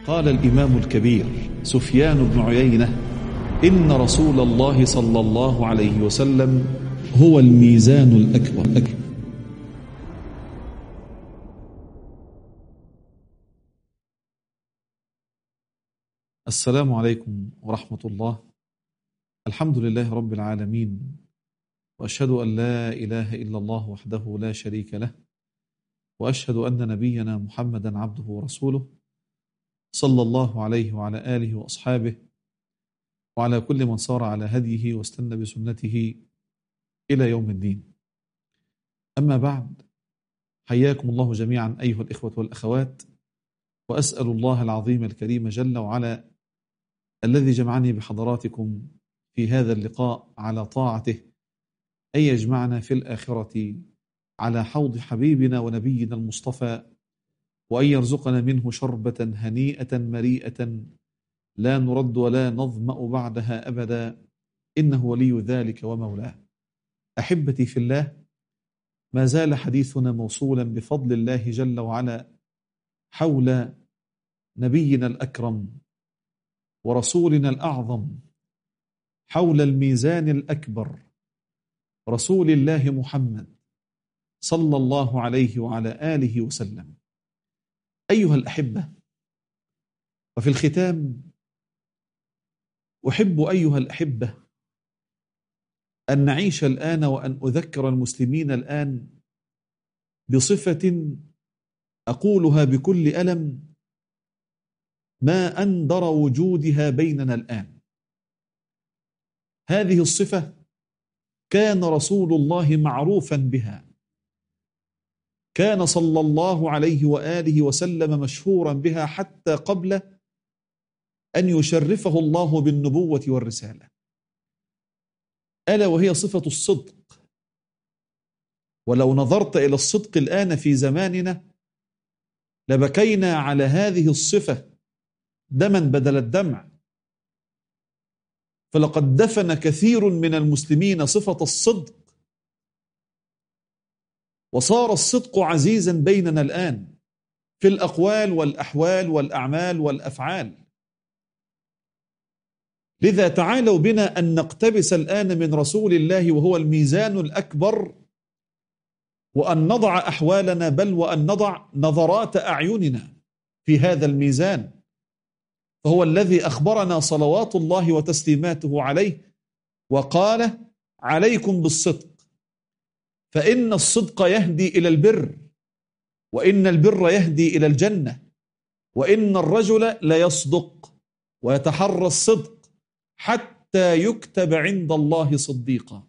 قال الإمام الكبير سفيان بن عيينة: إن رسول الله صلى الله عليه وسلم هو الميزان الأكبر. السلام عليكم ورحمة الله. الحمد لله رب العالمين، وأشهد أن لا إله إلا الله وحده لا شريك له، وأشهد أن نبينا محمدا عبده ورسوله صلى الله عليه وعلى آله وأصحابه وعلى كل من صار على هديه واستنى بسنته إلى يوم الدين. أما بعد، حياكم الله جميعا أيها الإخوة والأخوات، وأسأل الله العظيم الكريم جل وعلا الذي جمعني بحضراتكم في هذا اللقاء على طاعته أن يجمعنا في الآخرة على حوض حبيبنا ونبينا المصطفى، وأن يرزقنا منه شربة هنيئة مريئة لا نرد ولا نظمأ بعدها أبدا، إنه ولي ذلك ومولاه. أحبتي في الله، ما زال حديثنا موصولا بفضل الله جل وعلا حول نبينا الأكرم ورسولنا الأعظم، حول الميزان الأكبر، رسول الله محمد صلى الله عليه وعلى آله وسلم. أيها الأحبة، وفي الختام أحب أيها الأحبة أن نعيش الآن وأن أذكر المسلمين الآن بصفة أقولها بكل ألم ما أندر وجودها بيننا الآن. هذه الصفة كان رسول الله معروفا بها، كان صلى الله عليه وآله وسلم مشهورا بها حتى قبل أن يشرفه الله بالنبوة والرسالة، ألا وهي صفة الصدق. ولو نظرت إلى الصدق الآن في زماننا لبكينا على هذه الصفة دما بدل الدمع، فلقد دفن كثير من المسلمين صفة الصدق، وصار الصدق عزيزا بيننا الآن في الأقوال والأحوال والأعمال والأفعال. لذا تعالوا بنا أن نقتبس الآن من رسول الله وهو الميزان الأكبر، وأن نضع أحوالنا بل وأن نضع نظرات أعيننا في هذا الميزان، فهو الذي أخبرنا صلوات الله وتسليماته عليه وقال: عليكم بالصدق فإن الصدق يهدي إلى البر، وإن البر يهدي إلى الجنة، وإن الرجل ليصدق ويتحرى الصدق حتى يكتب عند الله صديقا.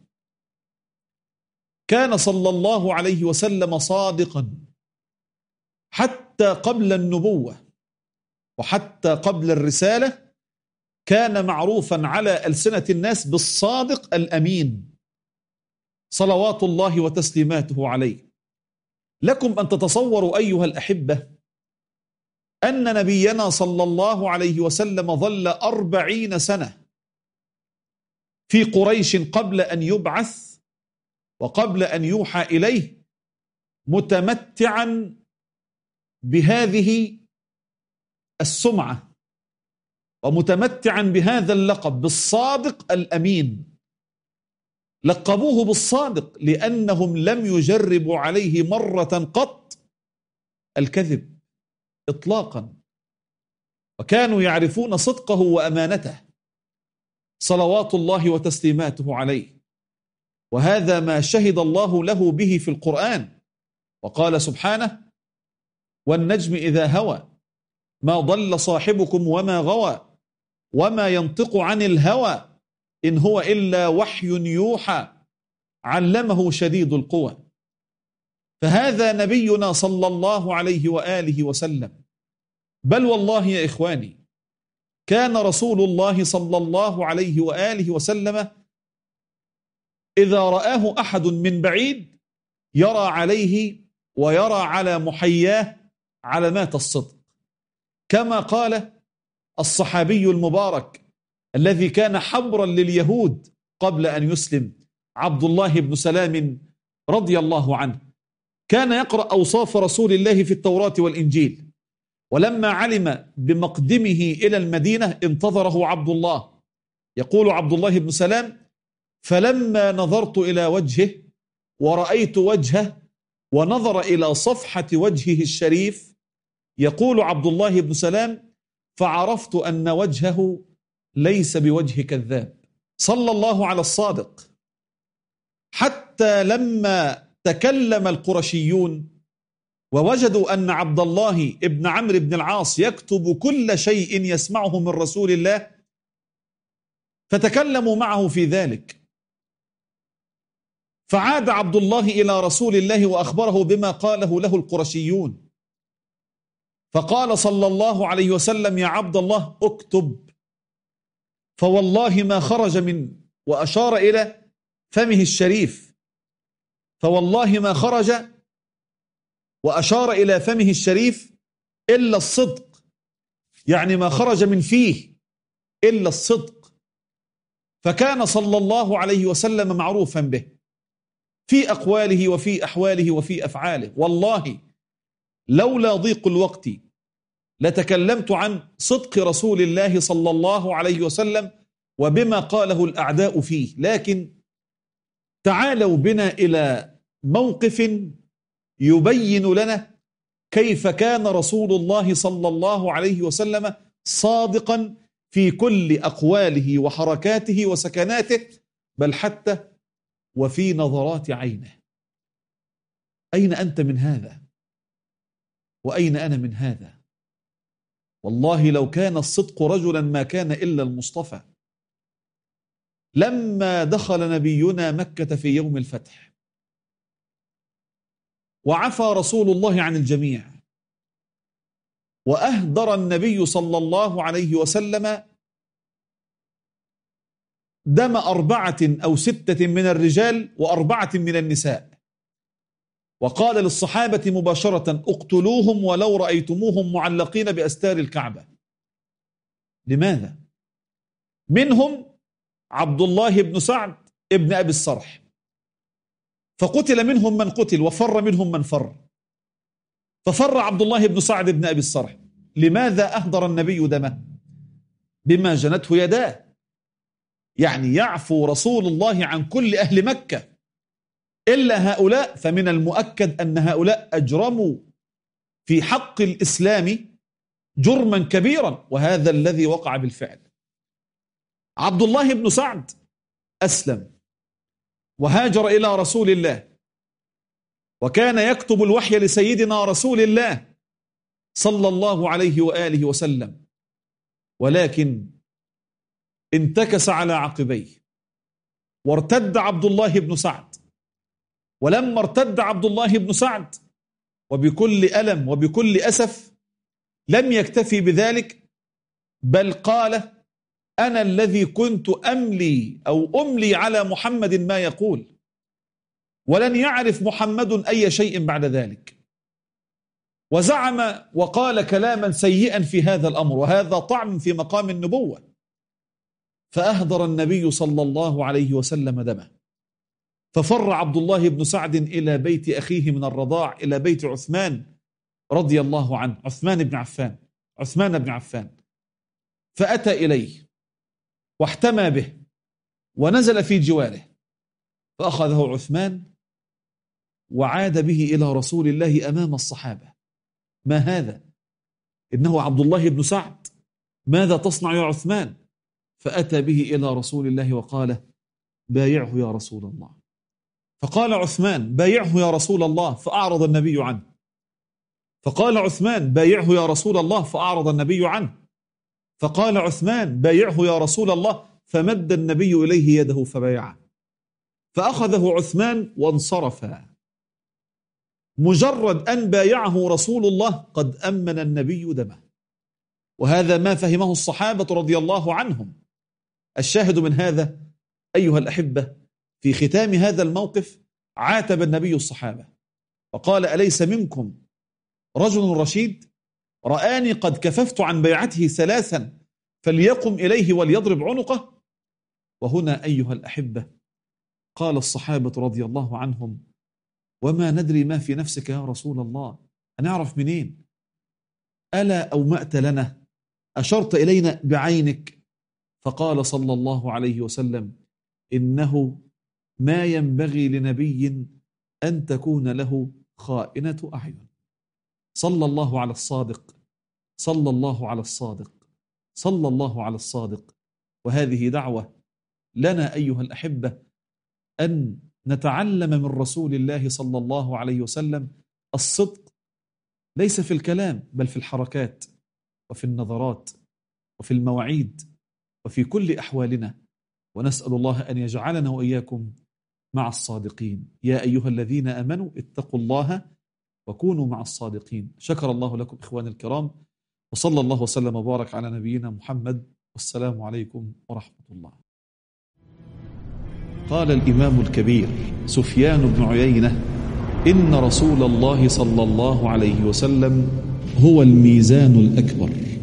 كان صلى الله عليه وسلم صادقا حتى قبل النبوة وحتى قبل الرسالة، كان معروفا على ألسنة الناس بالصادق الأمين صلوات الله وتسليماته عليه. لكم أن تتصوروا أيها الأحبة أن نبينا صلى الله عليه وسلم ظل 40 سنة في قريش قبل أن يبعث وقبل أن يوحى إليه متمتعا بهذه السمعة ومتمتعا بهذا اللقب بالصادق الأمين. لقبوه بالصادق لأنهم لم يجربوا عليه مرة قط الكذب إطلاقا، وكانوا يعرفون صدقه وأمانته صلوات الله وتسليماته عليه. وهذا ما شهد الله له به في القرآن، وقال سبحانه: والنجم إذا هوى ما ضل صاحبكم وما غوى وما ينطق عن الهوى إن هو إلا وحي يوحى علمه شديد القوى. فهذا نبينا صلى الله عليه وآله وسلم. بل والله يا إخواني، كان رسول الله صلى الله عليه وآله وسلم إذا رآه أحد من بعيد يرى عليه ويرى على محياه علامات الصدق، كما قال الصحابي المبارك الذي كان حبرا لليهود قبل أن يسلم، عبد الله بن سلام رضي الله عنه، كان يقرأ أوصاف رسول الله في التوراة والإنجيل، ولما علم بمقدمه إلى المدينة انتظره عبد الله. يقول عبد الله بن سلام: فلما نظرت إلى وجهه ورأيت وجهه ونظر إلى صفحة وجهه الشريف، يقول عبد الله بن سلام: فعرفت أن وجهه ليس بوجه كذاب. صلى الله على الصادق. حتى لما تكلم القرشيون ووجدوا أن عبد الله بن عمرو بن العاص يكتب كل شيء يسمعه من رسول الله، فتكلموا معه في ذلك. فعاد عبد الله إلى رسول الله وأخبره بما قاله له القرشيون، فقال صلى الله عليه وسلم: يا عبد الله اكتب، فوالله ما خرج من، وأشار إلى فمه الشريف، فوالله ما خرج، وأشار إلى فمه الشريف، إلا الصدق، يعني ما خرج من فيه إلا الصدق. فكان صلى الله عليه وسلم معروفا به في أقواله وفي أحواله وفي أفعاله. والله لولا ضيق الوقت لتكلمت عن صدق رسول الله صلى الله عليه وسلم وبما قاله الأعداء فيه، لكن تعالوا بنا إلى موقف يبين لنا كيف كان رسول الله صلى الله عليه وسلم صادقا في كل أقواله وحركاته وسكناته، بل حتى وفي نظرات عينه. أين أنت من هذا؟ وأين أنا من هذا؟ والله لو كان الصدق رجلا ما كان إلا المصطفى. لما دخل نبينا مكة في يوم الفتح وعفى رسول الله عن الجميع، وأهدر النبي صلى الله عليه وسلم دم 4 أو 6 من الرجال و4 من النساء، وقال للصحابة مباشرة: اقتلوهم ولو رأيتموهم معلقين بأستار الكعبة. لماذا؟ منهم عبد الله بن سعد ابن أبي الصرح، فقتل منهم من قتل وفر منهم من فر، ففر عبد الله بن سعد بن أبي الصرح. لماذا أهدر النبي دمه؟ بما جنته يداه، يعني يعفو رسول الله عن كل أهل مكة إلا هؤلاء، فمن المؤكد أن هؤلاء أجرموا في حق الإسلام جرما كبيرا، وهذا الذي وقع بالفعل. عبد الله بن سعد أسلم وهاجر إلى رسول الله، وكان يكتب الوحي لسيدنا رسول الله صلى الله عليه وآله وسلم، ولكن انتكس على عقبيه وارتد عبد الله بن سعد. ولما ارتد عبد الله بن سعد وبكل ألم وبكل أسف لم يكتفي بذلك، بل قال: أنا الذي كنت أملي على محمد ما يقول، ولن يعرف محمد أي شيء بعد ذلك. وزعم وقال كلاما سيئا في هذا الأمر، وهذا طعن في مقام النبوة. فأهدر النبي صلى الله عليه وسلم دمه، ففر عبد الله بن سعد إلى بيت أخيه من الرضاع، إلى بيت عثمان رضي الله عنه، عثمان بن عفان، فأتى إليه واحتمى به ونزل في جواره، فأخذه عثمان وعاد به إلى رسول الله أمام الصحابة: ما هذا؟ إنه عبد الله بن سعد، ماذا تصنع يا عثمان؟ فأتى به إلى رسول الله وقال: بايعه يا رسول الله. فقال عثمان: بايعه يا رسول الله، فأعرض النبي عنه. فقال عثمان: بايعه يا رسول الله، فأعرض النبي عنه. فقال عثمان: بايعه يا رسول الله، فمد النبي إليه يده فبايعه. فأخذه عثمان وانصرف. مجرد أن بايعه رسول الله قد أمن النبي دمه، وهذا ما فهمه الصحابة رضي الله عنهم. الشاهد من هذا أيها الأحبة، في ختام هذا الموقف عاتب النبي الصحابة وقال: أليس منكم رجل رشيد رآني قد كففت عن بيعته 3 فليقم إليه وليضرب عنقه؟ وهنا أيها الأحبة قال الصحابة رضي الله عنهم: وما ندري ما في نفسك يا رسول الله، هنعرف منين؟ ألا أومأت لنا، أشرت إلينا بعينك. فقال صلى الله عليه وسلم: إنه ما ينبغي لنبي أن تكون له خائنة أعين. صلى الله على الصادق، صلى الله على الصادق، صلى الله على الصادق. وهذه دعوة لنا أيها الأحبة أن نتعلم من رسول الله صلى الله عليه وسلم الصدق، ليس في الكلام بل في الحركات وفي النظرات وفي المواعيد وفي كل أحوالنا. ونسأل الله أن يجعلنا وإياكم مع الصادقين. يا أيها الذين آمنوا اتقوا الله وكونوا مع الصادقين. شكر الله لكم إخواني الكرام، وصلى الله وسلم وبارك على نبينا محمد، والسلام عليكم ورحمة الله. قال الإمام الكبير سفيان بن عيينة: إن رسول الله صلى الله عليه وسلم هو الميزان الأكبر.